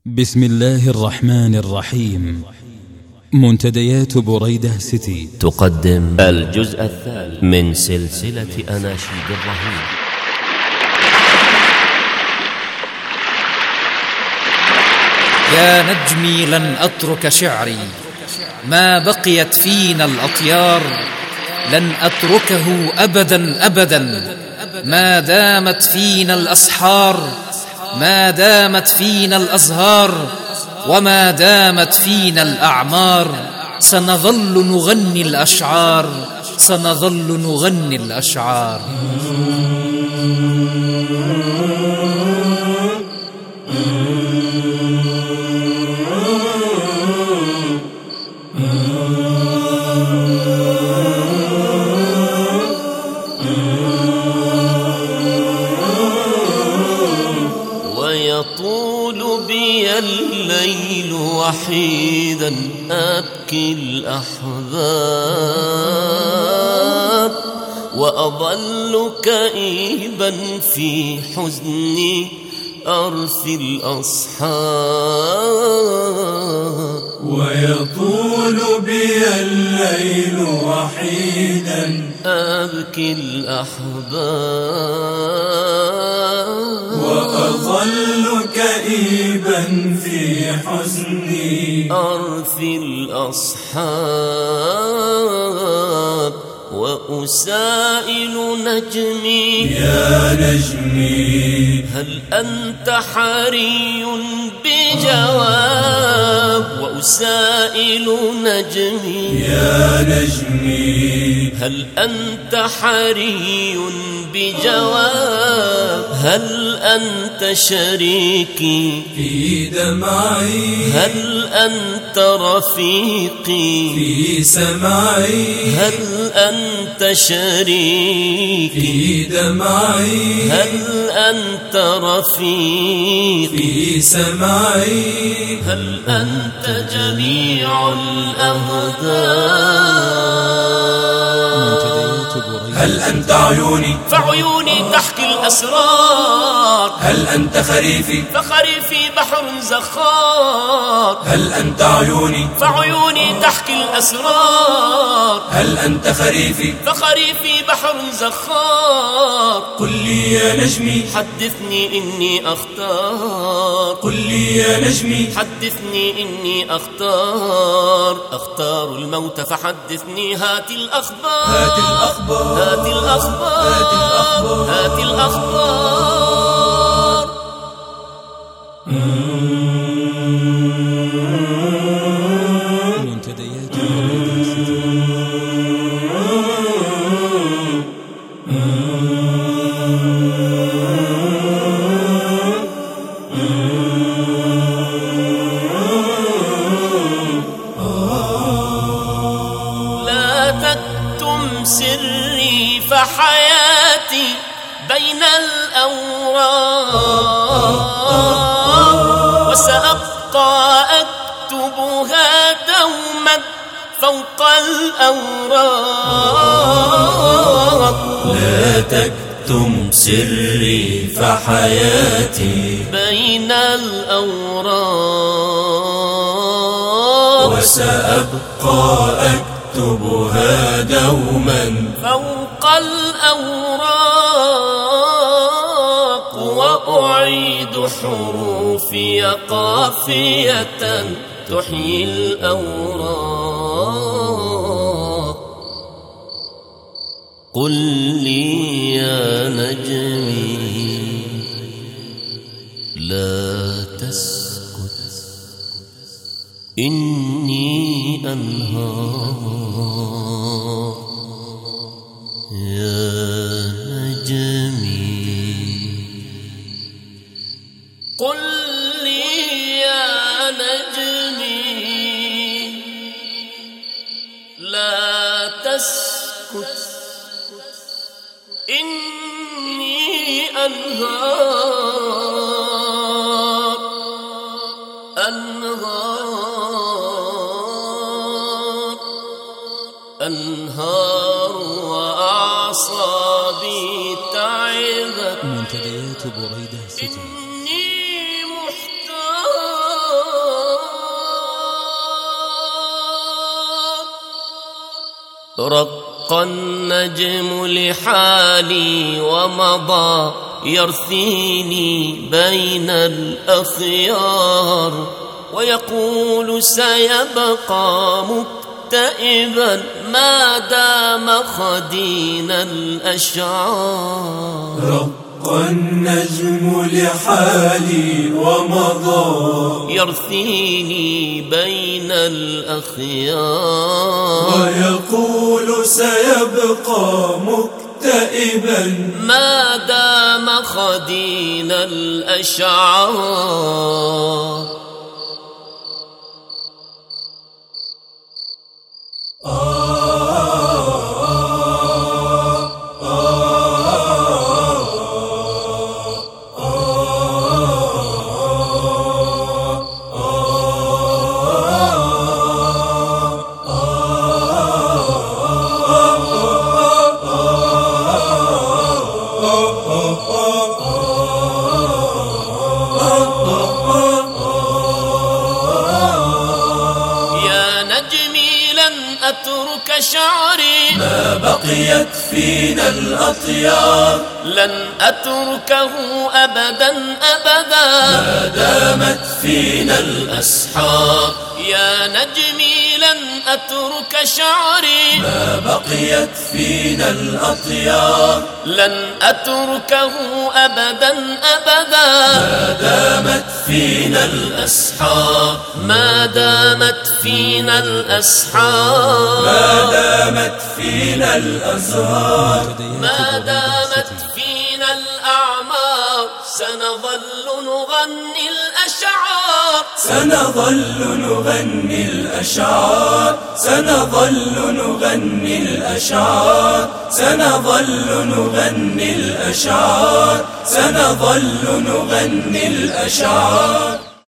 بسم الله الرحمن الرحيم. منتديات بريدة سيتي تقدم الجزء الثالث من سلسلة أناشيد الرهيب. يا نجمي لن أترك شعري ما بقيت فينا الأطيار، لن أتركه أبدا أبدا ما دامت فينا الأسحار، ما دامت فينا الأزهار، وما دامت فينا الأعمار. سنظل نغني الأشعار، سنظل نغني الأشعار. ويطول بي الليل وحيدا أبكي الأحباب، وأظل كئيبا في حزني أرثي الأصحاب. ويطول بي الليل وحيدا أبكي الأحباب، وأظل كئيبا في حزني أرثي الأصحاب. وأسائل نجمي يا نجمي هل أنت حري بجواب. وأسائل نجمي يا نجمي هل أنت حري بجواب. هل أنت شريكي في دمعي، هل أنت رفيقي في سمعي، هل أنت شريكي في دمعي، هل أنت رفيقي في سمعي، هل أنت جميع الأهداف. هل أنت عيوني فعيوني تحكي الأسرار، هل أنت خريفي فخريفي بحر زخار. هل أنت عيوني فعيوني تحكي الأسرار، هل أنت خريفي فخريفي بحر زخار. قل لي يا نجمي حدثني إني أختار، قل لي يا نجمي حدثني إني أختار. أختار الموت فحدثني هات الأخبار، هات الأخبار، هات الأخبار، هات الأخبار، هات الأخبار. منتديات بريدة لا تكتم سري فحياتي بين الأوراق، وسأبقى أكتبها دوما فوق الأوراق. لا تكتم سري فحياتي بين الأوراق، وسأبقى أكتبها دوما فوق الأوراق. وأعيد حروفي قافية تحيي الأوراق. قل لي يا نجمي لا تسكت، إني أنهار. يا نجمي قل لي يا نجمي لا تسكت، إني أنهار. أنهار أنهار وأعصابي تعبت. منتديات بريدة سيتي. إني محتار. رق النجم لحالي ومضى يرثيني بين الأخيار، ويقول سيبقى مكتئبا ما دام خدين الأشعار. رق النجم لحالي ومضى يرثيني بين الأخيار، ويقول سيبقى مكتئبا ما دام خدين الأشعار. أترك شعري ما بقيت فينا الأطيار، لن أتركه أبدا أبدا ما دامت فينا الأسحار. يا نجمي لن أترك شعري ما بقيت فينا الأطيار، لن أتركه أبدا أبدا ما دامت فينا الأسحار. ما دامت فينا الأسحار، ما دامت فينا الأزهار، ما دامت فينا الأعمار، سنظل نغني الأشعار، سنظل نغني الأشعار، سنظل نغني الأشعار، سنظل نغني الأشعار، سنظل نغني الأشعار.